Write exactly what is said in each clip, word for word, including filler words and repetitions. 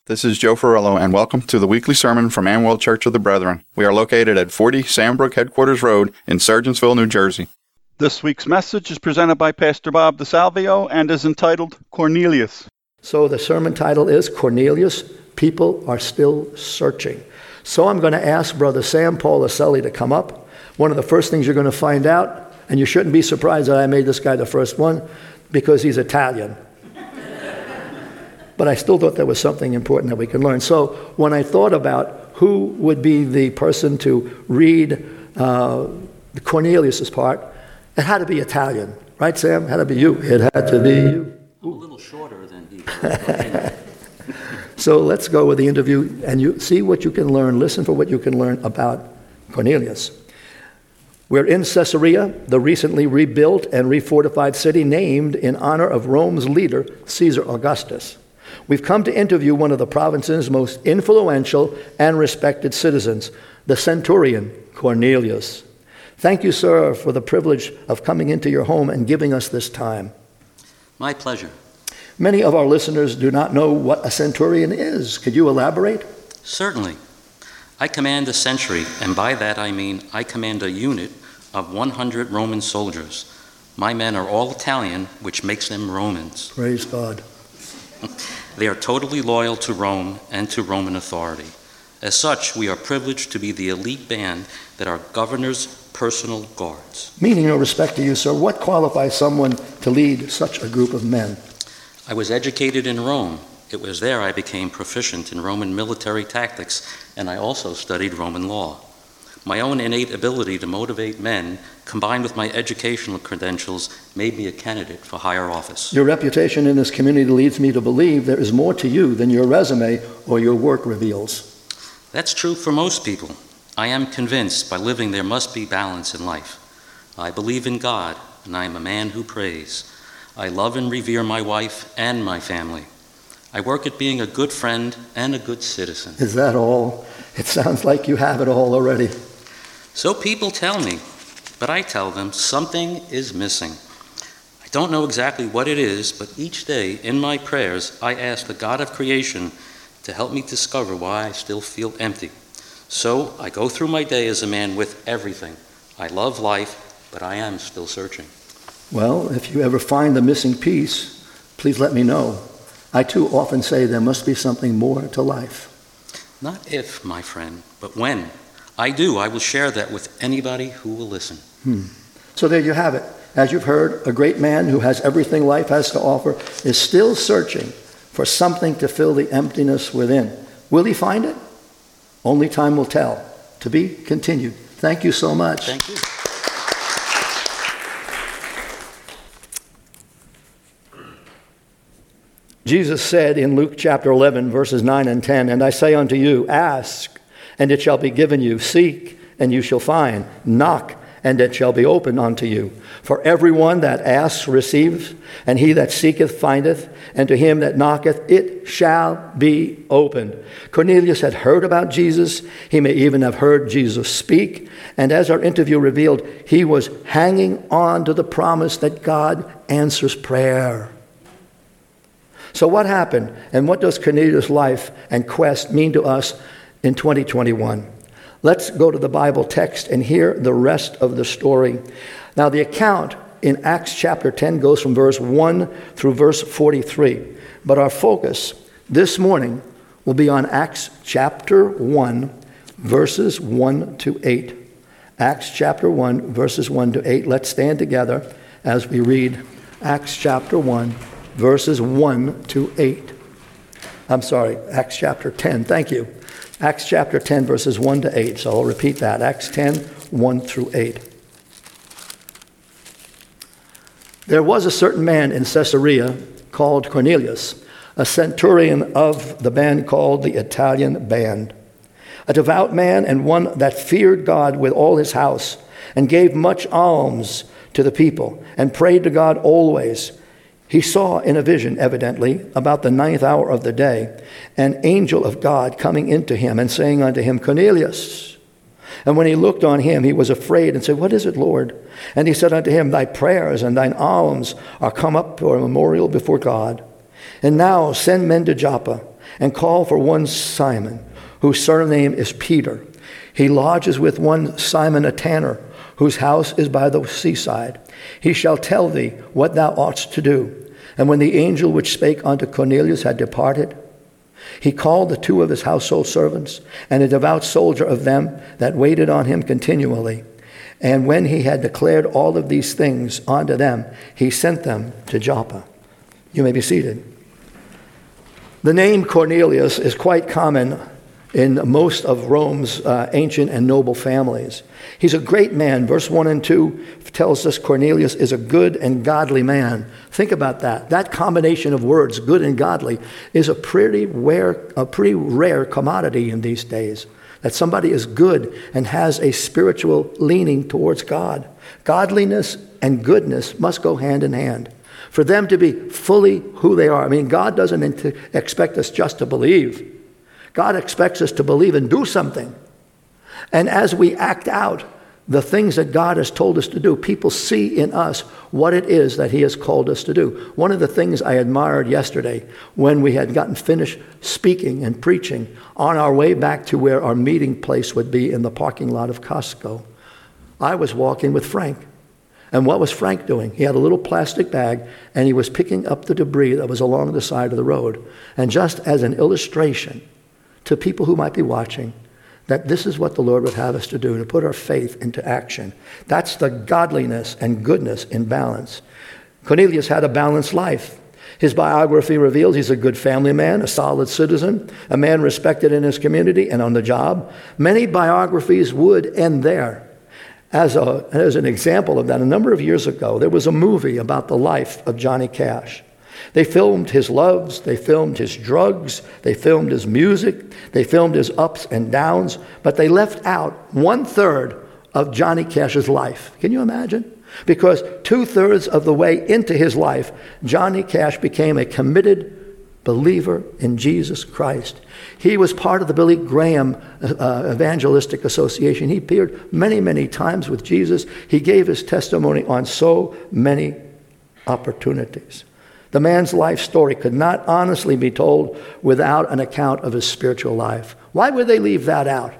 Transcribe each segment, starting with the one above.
This is Joe Ferrello, and welcome to the weekly sermon from Amwell Church of the Brethren. We are located at forty Sandbrook Headquarters Road in Sergeantsville, New Jersey. This week's message is presented by Pastor Bob DeSalvio and is entitled Cornelius. So the sermon title is Cornelius, People Are Still Searching. So I'm going to ask Brother Sam Paulicelli to come up. One of the first things you're going to find out, and you shouldn't be surprised that I made this guy the first one, because he's Italian. But I still thought there was something important that we can learn. So when I thought about who would be the person to read uh, Cornelius' part, it had to be Italian. Right, Sam? It had to be you. It had to be you. I'm a little shorter than he. So let's go with the interview, and you see what you can learn. Listen for what you can learn about Cornelius. We're in Caesarea, the recently rebuilt and refortified city named in honor of Rome's leader, Caesar Augustus. We've come to interview one of the province's most influential and respected citizens, the centurion, Cornelius. Thank you, sir, for the privilege of coming into your home and giving us this time. My pleasure. Many of our listeners do not know what a centurion is. Could you elaborate? Certainly. I command a century, and by that I mean I command a unit of one hundred Roman soldiers. My men are all Italian, which makes them Romans. Praise God. They are totally loyal to Rome and to Roman authority. As such, we are privileged to be the elite band that are governor's personal guards. Meaning no respect to you, sir, what qualifies someone to lead such a group of men? I was educated in Rome. It was there I became proficient in Roman military tactics, and I also studied Roman law. My own innate ability to motivate men, combined with my educational credentials, made me a candidate for higher office. Your reputation in this community leads me to believe there is more to you than your resume or your work reveals. That's true for most people. I am convinced by living there must be balance in life. I believe in God, and I am a man who prays. I love and revere my wife and my family. I work at being a good friend and a good citizen. Is that all? It sounds like you have it all already. So people tell me, but I tell them something is missing. I don't know exactly what it is, but each day in my prayers, I ask the God of creation to help me discover why I still feel empty. So I go through my day as a man with everything. I love life, but I am still searching. Well, if you ever find the missing piece, please let me know. I too often say there must be something more to life. Not if, my friend, but when. I do. I will share that with anybody who will listen. Hmm. So there you have it. As you've heard, a great man who has everything life has to offer is still searching for something to fill the emptiness within. Will he find it? Only time will tell. To be continued. Thank you so much. Thank you. Jesus said in Luke chapter eleven, verses nine and ten, "And I say unto you, ask, and it shall be given you. Seek, and you shall find. Knock, and it shall be opened unto you. For everyone that asks receives, and he that seeketh findeth, and to him that knocketh it shall be opened." Cornelius had heard about Jesus. He may even have heard Jesus speak. And as our interview revealed, he was hanging on to the promise that God answers prayer. So what happened, and what does Cornelius' life and quest mean to us in twenty twenty-one? Let's go to the Bible text and hear the rest of the story. Now, the account in Acts chapter ten goes from verse one through verse forty-three. But our focus this morning will be on Acts chapter one, verses one to eight. Acts chapter one, verses one to eight. Let's stand together as we read Acts chapter one, verses one to eight. I'm sorry, Acts chapter ten. Thank you. Acts chapter ten, verses one to eight. So I'll repeat that. Acts ten, one through eight. There was a certain man in Caesarea called Cornelius, a centurion of the band called the Italian Band, a devout man and one that feared God with all his house, and gave much alms to the people, and prayed to God always. He saw in a vision, evidently, about the ninth hour of the day, an angel of God coming into him and saying unto him, "Cornelius." And when he looked on him, he was afraid and said, "What is it, Lord?" And he said unto him, "Thy prayers and thine alms are come up for a memorial before God. And now send men to Joppa, and call for one Simon, whose surname is Peter. He lodges with one Simon a tanner, whose house is by the seaside. He shall tell thee what thou oughtest to do. And when the angel which spake unto Cornelius had departed, he called the two of his household servants, and a devout soldier of them that waited on him continually. And when he had declared all of these things unto them, he sent them to Joppa. You may be seated. The name Cornelius is quite common in most of Rome's uh, ancient and noble families. He's a great man. Verse one and two tells us Cornelius is a good and godly man. Think about that. That combination of words, good and godly, is a pretty rare, a pretty rare commodity in these days. That somebody is good and has a spiritual leaning towards God. Godliness and goodness must go hand in hand. For them to be fully who they are. I mean, God doesn't expect us just to believe. God expects us to believe and do something. And as we act out the things that God has told us to do, people see in us what it is that he has called us to do. One of the things I admired yesterday when we had gotten finished speaking and preaching on our way back to where our meeting place would be in the parking lot of Costco, I was walking with Frank. And what was Frank doing? He had a little plastic bag, and he was picking up the debris that was along the side of the road. And just as an illustration to people who might be watching, that this is what the Lord would have us to do, to put our faith into action. That's the godliness and goodness in balance. Cornelius had a balanced life. His biography reveals he's a good family man, a solid citizen, a man respected in his community and on the job. Many biographies would end there. As, a, as an example of that, a number of years ago, there was a movie about the life of Johnny Cash. They filmed his loves, they filmed his drugs, they filmed his music, they filmed his ups and downs, but they left out one-third of Johnny Cash's life. Can you imagine? Because two-thirds of the way into his life, Johnny Cash became a committed believer in Jesus Christ. He was part of the Billy Graham uh, Evangelistic Association. He appeared many, many times with Jesus. He gave his testimony on so many opportunities. The man's life story could not honestly be told without an account of his spiritual life. Why would they leave that out?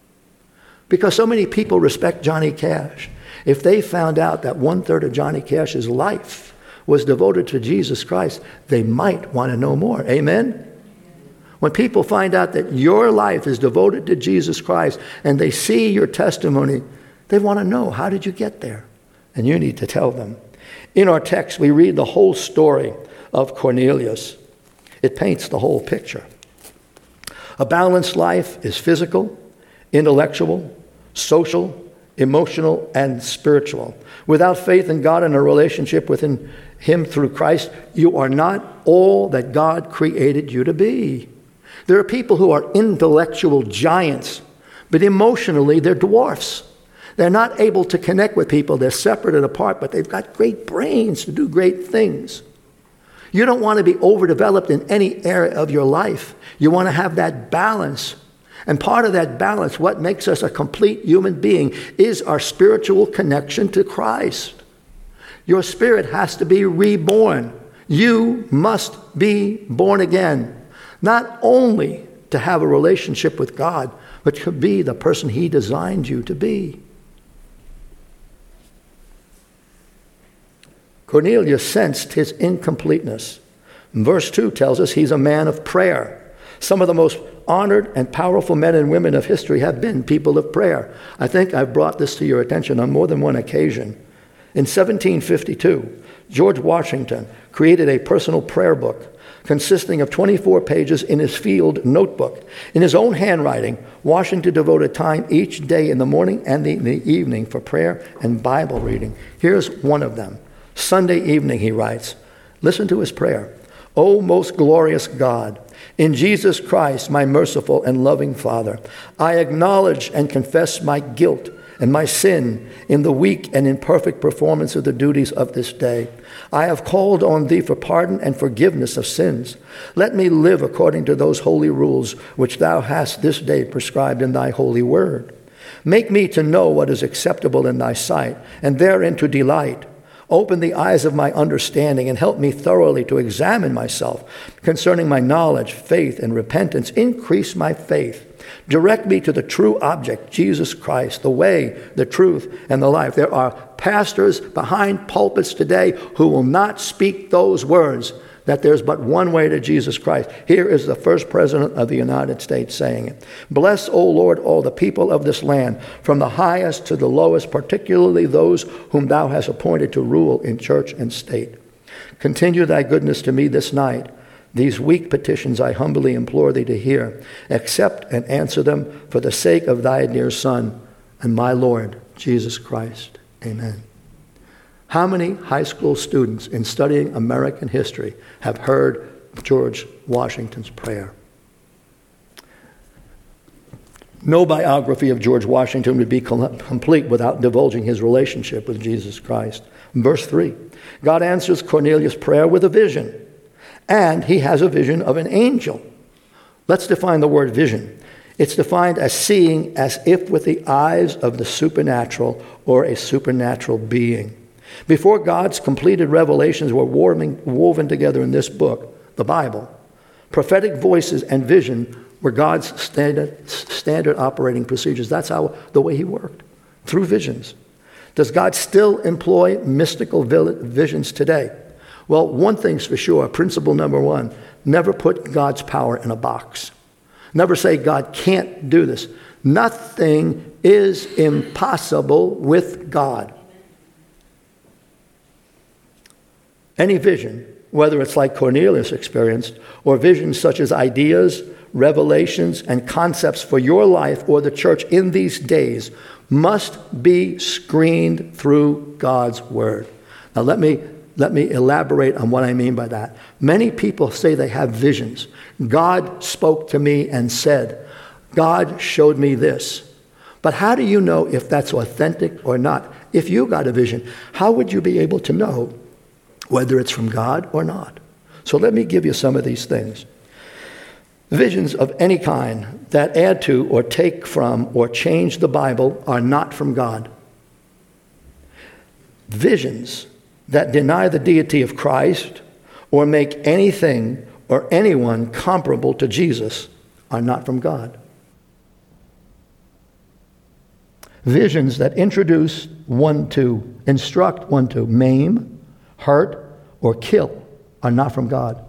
Because so many people respect Johnny Cash. If they found out that one-third of Johnny Cash's life was devoted to Jesus Christ, they might want to know more. Amen? When people find out that your life is devoted to Jesus Christ and they see your testimony, they want to know, how did you get there? And you need to tell them. In our text, we read the whole story of Cornelius. It paints the whole picture. A balanced life is physical, intellectual, social, emotional, and spiritual. Without faith in God and a relationship with him through Christ, you are not all that God created you to be. There are people who are intellectual giants, but emotionally they're dwarfs. They're not able to connect with people. They're separate and apart, but they've got great brains to do great things. You don't want to be overdeveloped in any area of your life. You want to have that balance. And part of that balance, what makes us a complete human being, is our spiritual connection to Christ. Your spirit has to be reborn. You must be born again. Not only to have a relationship with God, but to be the person he designed you to be. Cornelius sensed his incompleteness. Verse two tells us he's a man of prayer. Some of the most honored and powerful men and women of history have been people of prayer. I think I've brought this to your attention on more than one occasion. In seventeen fifty-two, George Washington created a personal prayer book consisting of twenty-four pages in his field notebook. In his own handwriting, Washington devoted time each day in the morning and in the evening for prayer and Bible reading. Here's one of them. Sunday evening, he writes, listen to his prayer. O most glorious God, in Jesus Christ, my merciful and loving Father, I acknowledge and confess my guilt and my sin in the weak and imperfect performance of the duties of this day. I have called on thee for pardon and forgiveness of sins. Let me live according to those holy rules which thou hast this day prescribed in thy holy word. Make me to know what is acceptable in thy sight, and therein to delight. Open the eyes of my understanding and help me thoroughly to examine myself concerning my knowledge, faith, and repentance. Increase my faith. Direct me to the true object, Jesus Christ, the way, the truth, and the life. There are pastors behind pulpits today who will not speak those words, that there's but one way to Jesus Christ. Here is the first president of the United States saying it. Bless, O Lord, all the people of this land, from the highest to the lowest, particularly those whom thou hast appointed to rule in church and state. Continue thy goodness to me this night. These weak petitions I humbly implore thee to hear. Accept and answer them for the sake of thy dear Son and my Lord, Jesus Christ. Amen. How many high school students in studying American history have heard George Washington's prayer? No biography of George Washington would be complete without divulging his relationship with Jesus Christ. Verse three, God answers Cornelius' prayer with a vision, and he has a vision of an angel. Let's define the word vision. It's defined as seeing as if with the eyes of the supernatural or a supernatural being. Before God's completed revelations were woven, woven together in this book, the Bible, prophetic voices and vision were God's standard, standard operating procedures. That's how the way he worked, through visions. Does God still employ mystical visions today? Well, one thing's for sure. Principle number one, never put God's power in a box. Never say God can't do this. Nothing is impossible with God. Any vision, whether it's like Cornelius experienced, or visions such as ideas, revelations, and concepts for your life or the church in these days, must be screened through God's word. Now let me let me elaborate on what I mean by that. Many people say they have visions. God spoke to me and said, God showed me this. But how do you know if that's authentic or not? If you got a vision, how would you be able to know whether it's from God or not? So let me give you some of these things. Visions of any kind that add to or take from or change the Bible are not from God. Visions that deny the deity of Christ or make anything or anyone comparable to Jesus are not from God. Visions that introduce one to instruct one to maim, hurt, or kill are not from God.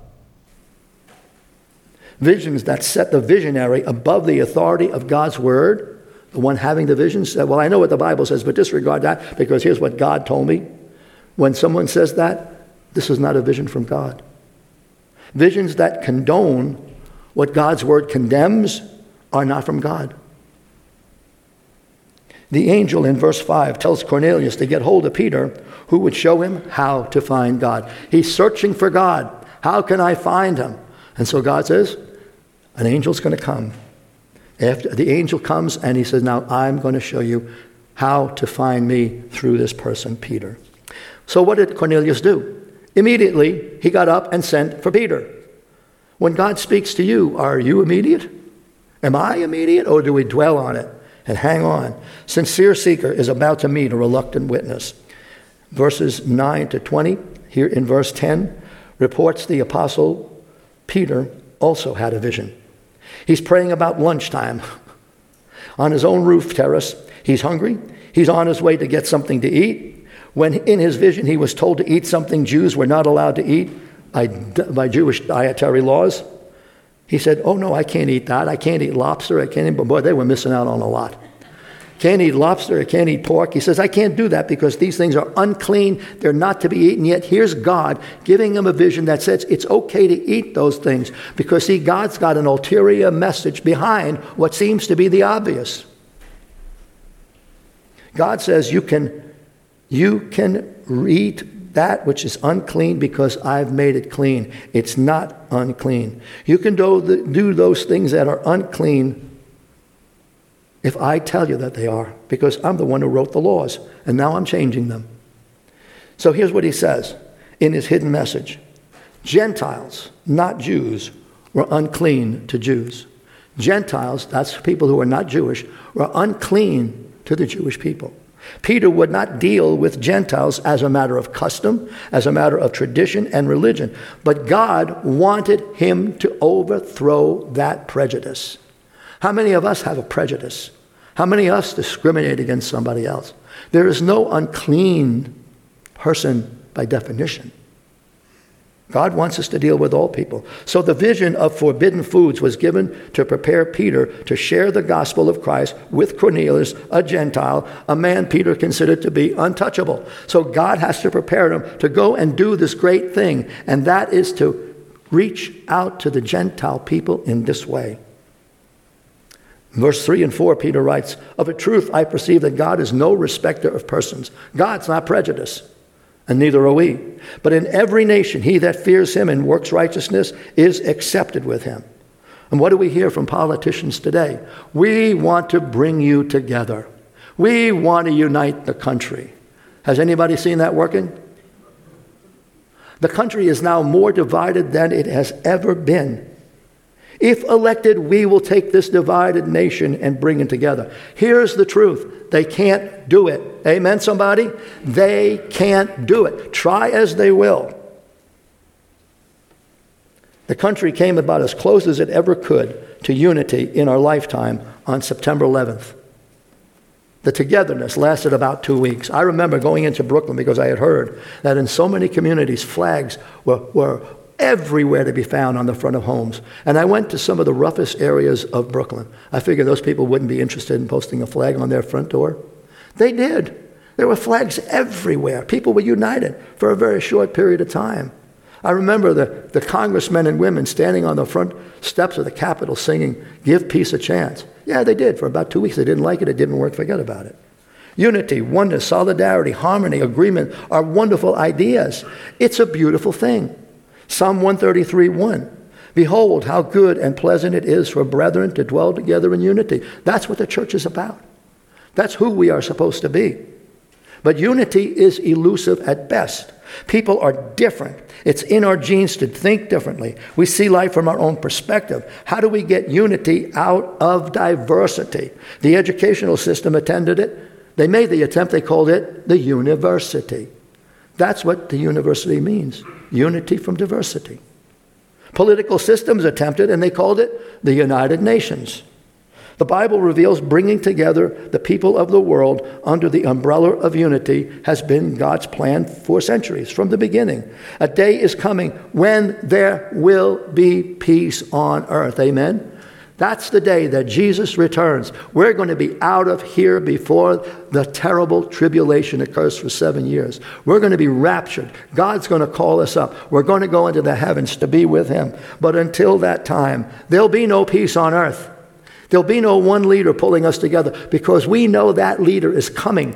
Visions that set the visionary above the authority of God's word, the one having the vision said, well, I know what the Bible says, but disregard that because here's what God told me. When someone says that, this is not a vision from God. Visions that condone what God's word condemns are not from God. The angel in verse five tells Cornelius to get hold of Peter, who would show him how to find God. He's searching for God. How can I find him? And so God says, an angel's going to come. After the angel comes and he says, now I'm going to show you how to find me through this person, Peter. So what did Cornelius do? Immediately, he got up and sent for Peter. When God speaks to you, are you immediate? Am I immediate, or do we dwell on it and hang on? Sincere seeker is about to meet a reluctant witness. Verses nine to twenty, here in verse ten, reports the apostle Peter also had a vision. He's praying about lunchtime. On his own roof terrace, he's hungry. He's on his way to get something to eat. When in his vision he was told to eat something Jews were not allowed to eat by, by Jewish dietary laws, he said, oh no, I can't eat that. I can't eat lobster. I can't eat, but boy, they were missing out on a lot. Can't eat lobster. I can't eat pork. He says, I can't do that because these things are unclean. They're not to be eaten. Yet here's God giving him a vision that says it's okay to eat those things because, see, God's got an ulterior message behind what seems to be the obvious. God says you can You can eat that which is unclean because I've made it clean. It's not unclean. You can do, the, do those things that are unclean if I tell you that they are, because I'm the one who wrote the laws, and now I'm changing them. So here's what he says in his hidden message. Gentiles, not Jews, were unclean to Jews. Gentiles, that's people who are not Jewish, were unclean to the Jewish people. Peter would not deal with Gentiles as a matter of custom, as a matter of tradition and religion, but God wanted him to overthrow that prejudice. How many of us have a prejudice? How many of us discriminate against somebody else? There is no unclean person by definition. God wants us to deal with all people. So the vision of forbidden foods was given to prepare Peter to share the gospel of Christ with Cornelius, a Gentile, a man Peter considered to be untouchable. So God has to prepare him to go and do this great thing, and that is to reach out to the Gentile people in this way. Verse three and four, Peter writes, "Of a truth I perceive that God is no respecter of persons." God's not prejudiced, and neither are we. "But in every nation he that fears him and works righteousness is accepted with him." And what do we hear from politicians today? We want to bring you together. We want to unite the country. Has anybody seen that working? The country is now more divided than it has ever been. If elected, we will take this divided nation and bring it together. Here's the truth. They can't do it. Amen, somebody? They can't do it. Try as they will. The country came about as close as it ever could to unity in our lifetime on September eleventh. The togetherness lasted about two weeks. I remember going into Brooklyn because I had heard that in so many communities, flags were, were everywhere to be found on the front of homes. And I went to some of the roughest areas of Brooklyn. I figured those people wouldn't be interested in posting a flag on their front door. They did. There were flags everywhere. People were united for a very short period of time. I remember the, the congressmen and women standing on the front steps of the Capitol singing, "Give peace a chance." Yeah, they did. For about two weeks, they didn't like it. It didn't work. Forget about it. Unity, oneness, solidarity, harmony, agreement are wonderful ideas. It's a beautiful thing. Psalm one thirty-three, one. "Behold, how good and pleasant it is for brethren to dwell together in unity." That's what the church is about. That's who we are supposed to be. But unity is elusive at best. People are different. It's in our genes to think differently. We see life from our own perspective. How do we get unity out of diversity? The educational system attended it. They made the attempt. They called it the university. That's what the university means. Unity from diversity. Political systems attempted, and they called it the United Nations. The Bible reveals bringing together the people of the world under the umbrella of unity has been God's plan for centuries, from the beginning. A day is coming when there will be peace on earth. Amen? That's the day that Jesus returns. We're going to be out of here before the terrible tribulation occurs for seven years. We're going to be raptured. God's going to call us up. We're going to go into the heavens to be with him. But until that time, there'll be no peace on earth. There'll be no one leader pulling us together, because we know that leader is coming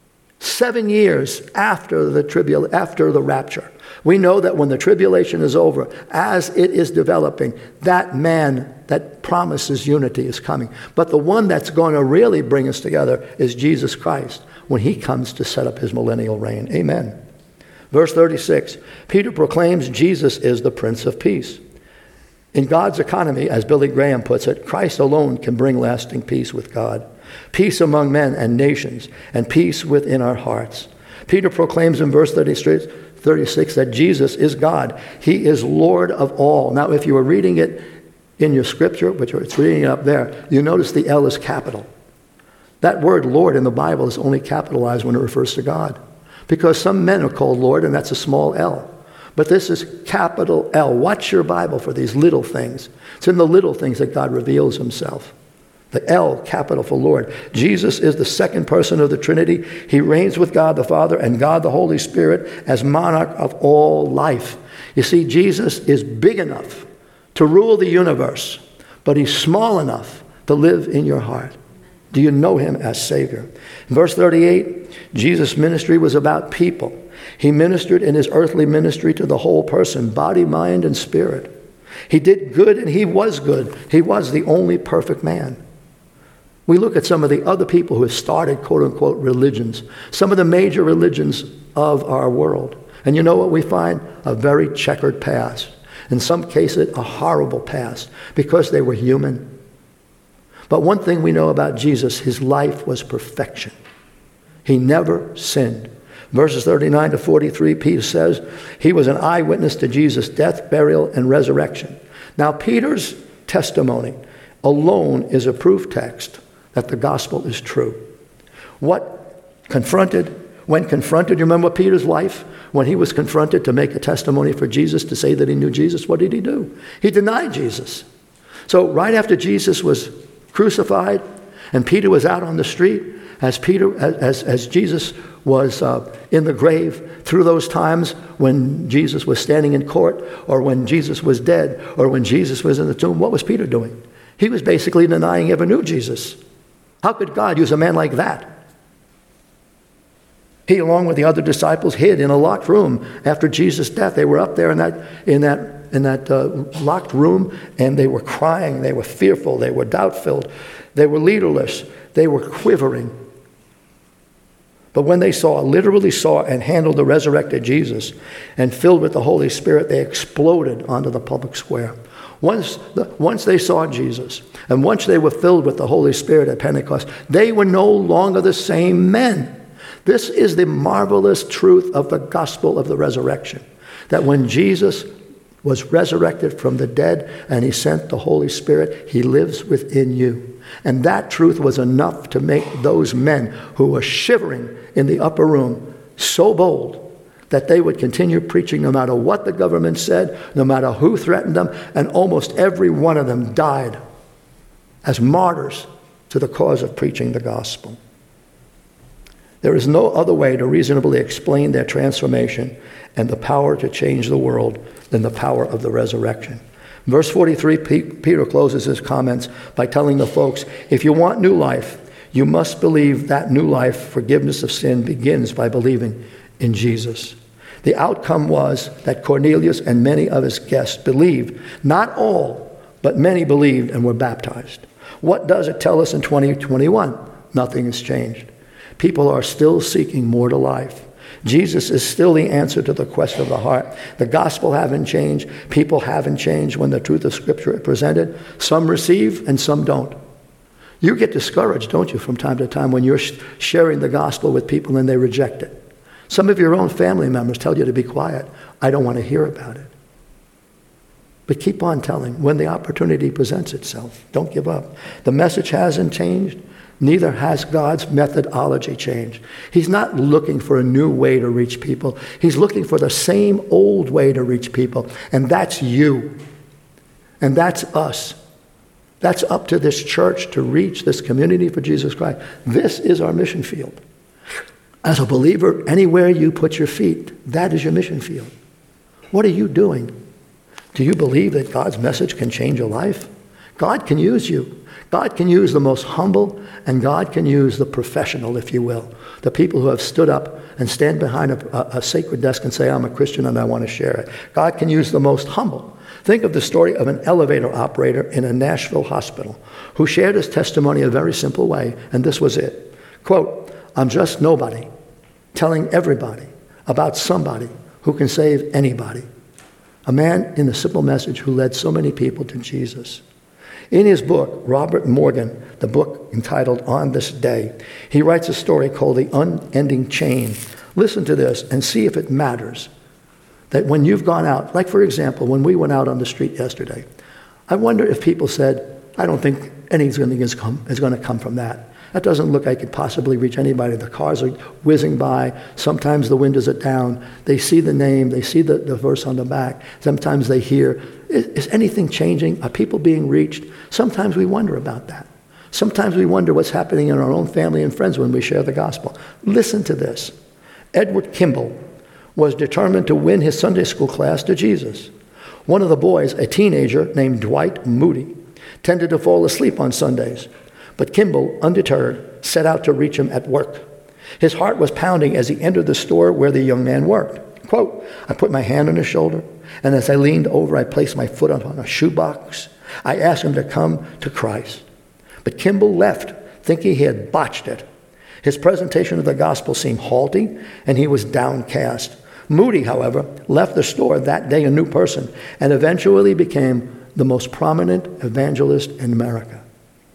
seven years after the tribul- after the rapture. We know that when the tribulation is over, as it is developing, that man that promises unity is coming. But the one that's going to really bring us together is Jesus Christ when he comes to set up his millennial reign. Amen. Verse thirty-six, Peter proclaims Jesus is the Prince of Peace. In God's economy, as Billy Graham puts it, Christ alone can bring lasting peace with God, peace among men and nations, and peace within our hearts. Peter proclaims in verse thirty-six that Jesus is God. He is Lord of all. Now, if you were reading it in your scripture, which it's reading it up there, you notice the L is capital. That word Lord in the Bible is only capitalized when it refers to God, because some men are called Lord, and that's a small L. But this is capital L. Watch your Bible for these little things. It's in the little things that God reveals himself. The L, capital for Lord. Jesus is the second person of the Trinity. He reigns with God the Father and God the Holy Spirit as monarch of all life. You see, Jesus is big enough to rule the universe, but he's small enough to live in your heart. Do you know him as Savior? In verse thirty-eight, Jesus' ministry was about people. He ministered in his earthly ministry to the whole person, body, mind, and spirit. He did good, and he was good. He was the only perfect man. We look at some of the other people who have started, quote-unquote, religions, some of the major religions of our world. And you know what we find? A very checkered past. In some cases, a horrible past, because they were human. But one thing we know about Jesus, his life was perfection. He never sinned. Verses thirty-nine to forty-three, Peter says he was an eyewitness to Jesus' death, burial, and resurrection. Now, Peter's testimony alone is a proof text that the gospel is true. What confronted, when confronted, you remember Peter's life? When he was confronted to make a testimony for Jesus, to say that he knew Jesus, what did he do? He denied Jesus. So right after Jesus was crucified and Peter was out on the street, as Peter, as, as Jesus was uh, in the grave, through those times when Jesus was standing in court, or when Jesus was dead, or when Jesus was in the tomb, what was Peter doing? He was basically denying he ever knew Jesus. How could God use a man like that? He, along with the other disciples, hid in a locked room after Jesus' death. They were up there in that in that in that uh, locked room, and they were crying. They were fearful. They were doubt-filled. They were leaderless. They were quivering. But when they saw, literally saw and handled the resurrected Jesus, and filled with the Holy Spirit, they exploded onto the public square. Once, the, once they saw Jesus, and once they were filled with the Holy Spirit at Pentecost, they were no longer the same men. This is the marvelous truth of the gospel of the resurrection, that when Jesus was resurrected from the dead and he sent the Holy Spirit, he lives within you. And that truth was enough to make those men who were shivering in the upper room so bold that they would continue preaching no matter what the government said, no matter who threatened them, and almost every one of them died as martyrs to the cause of preaching the gospel. There is no other way to reasonably explain their transformation and the power to change the world than the power of the resurrection. Verse forty-three, Peter closes his comments by telling the folks, if you want new life, you must believe that new life, forgiveness of sin, begins by believing in Jesus. The outcome was that Cornelius and many of his guests believed. Not all, but many believed and were baptized. What does it tell us in twenty twenty-one? Nothing has changed. People are still seeking more to life. Jesus is still the answer to the quest of the heart. The gospel haven't changed. People haven't changed when the truth of Scripture is presented. Some receive and some don't. You get discouraged, don't you, from time to time when you're sh- sharing the gospel with people and they reject it. Some of your own family members tell you to be quiet. I don't want to hear about it. But keep on telling when the opportunity presents itself. Don't give up. The message hasn't changed. Neither has God's methodology changed. He's not looking for a new way to reach people. He's looking for the same old way to reach people. And that's you. And that's us. That's up to this church to reach this community for Jesus Christ. This is our mission field. As a believer, anywhere you put your feet, that is your mission field. What are you doing? Do you believe that God's message can change your life? God can use you. God can use the most humble, and God can use the professional, if you will. The people who have stood up and stand behind a, a, a sacred desk and say, I'm a Christian and I want to share it. God can use the most humble. Think of the story of an elevator operator in a Nashville hospital who shared his testimony in a very simple way, and this was it. Quote, I'm just nobody telling everybody about somebody who can save anybody. A man in the simple message who led so many people to Jesus. In his book, Robert Morgan, the book entitled On This Day, he writes a story called The Unending Chain. Listen to this and see if it matters. That when you've gone out, like for example, when we went out on the street yesterday, I wonder if people said, I don't think anything is, come, is going to come from that. That doesn't look like it could possibly reach anybody. The cars are whizzing by. Sometimes the windows are down. They see the name. They see the, the verse on the back. Sometimes they hear, is, is anything changing? Are people being reached? Sometimes we wonder about that. Sometimes we wonder what's happening in our own family and friends when we share the gospel. Listen to this. Edward Kimball was determined to win his Sunday school class to Jesus. One of the boys, a teenager named Dwight Moody, tended to fall asleep on Sundays. But Kimball, undeterred, set out to reach him at work. His heart was pounding as he entered the store where the young man worked. Quote, I put my hand on his shoulder, and as I leaned over, I placed my foot on a shoebox. I asked him to come to Christ. But Kimball left, thinking he had botched it. His presentation of the gospel seemed halting, and he was downcast. Moody, however, left the store that day a new person, and eventually became the most prominent evangelist in America.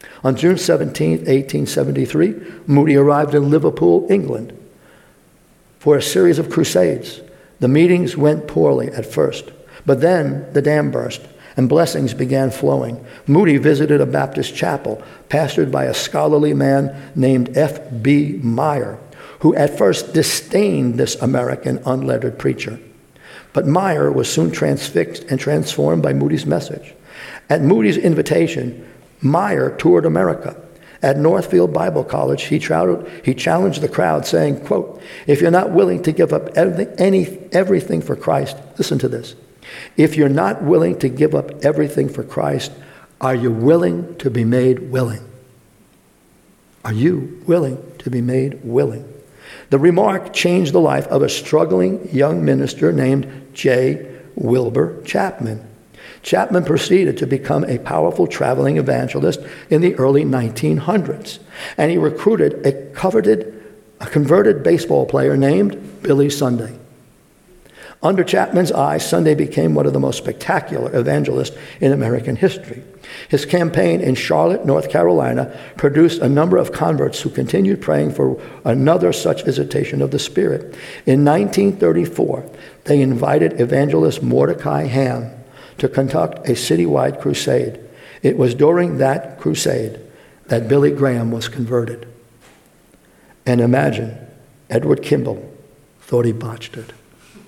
On June seventeenth, eighteen seventy-three, Moody arrived in Liverpool, England, for a series of crusades. The meetings went poorly at first, but then the dam burst and blessings began flowing. Moody visited a Baptist chapel pastored by a scholarly man named F B Meyer, who at first disdained this American unlettered preacher. But Meyer was soon transfixed and transformed by Moody's message. At Moody's invitation, Meyer toured America. At Northfield Bible College, he, traveled, he challenged the crowd, saying, quote, "If you're not willing to give up everything, any, everything for Christ," listen to this, "if you're not willing to give up everything for Christ, are you willing to be made willing?" Are you willing to be made willing? The remark changed the life of a struggling young minister named J. Wilbur Chapman. Chapman proceeded to become a powerful traveling evangelist in the early nineteen hundreds, and he recruited a coveted, a converted baseball player named Billy Sunday. Under Chapman's eye, Sunday became one of the most spectacular evangelists in American history. His campaign in Charlotte, North Carolina, produced a number of converts who continued praying for another such visitation of the Spirit. In nineteen thirty-four, they invited evangelist Mordecai Ham to conduct a citywide crusade. It was during that crusade that Billy Graham was converted. And imagine, Edward Kimball thought he botched it.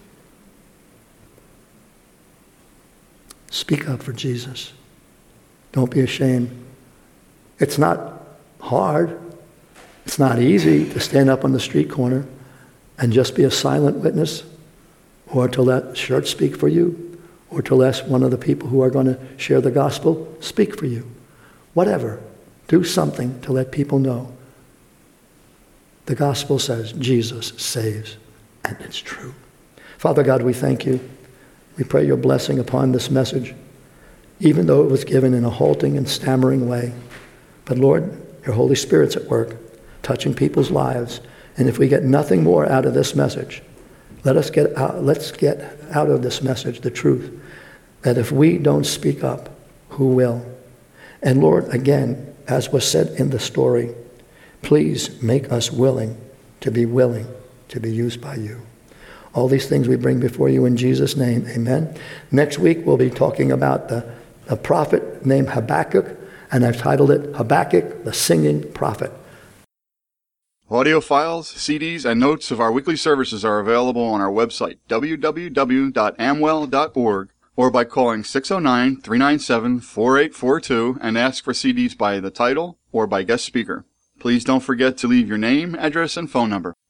Speak up for Jesus. Don't be ashamed. It's not hard. It's not easy to stand up on the street corner and just be a silent witness, or to let church speak for you, or to let one of the people who are going to share the gospel speak for you. Whatever. Do something to let people know. The gospel says Jesus saves, and it's true. Father God, we thank you. We pray your blessing upon this message, even though it was given in a halting and stammering way. But Lord, your Holy Spirit's at work, touching people's lives. And if we get nothing more out of this message, let us get out, let's get out of this message the truth, that if we don't speak up, who will? And Lord, again, as was said in the story, please make us willing to be willing to be used by you. All these things we bring before you in Jesus' name, amen. Next week we'll be talking about the, the prophet named Habakkuk, and I've titled it Habakkuk, the Singing Prophet. Audio files, C Ds, and notes of our weekly services are available on our website, w w w dot amwell dot org, or by calling six oh nine, three nine seven, four eight four two and ask for C Ds by the title or by guest speaker. Please don't forget to leave your name, address, and phone number.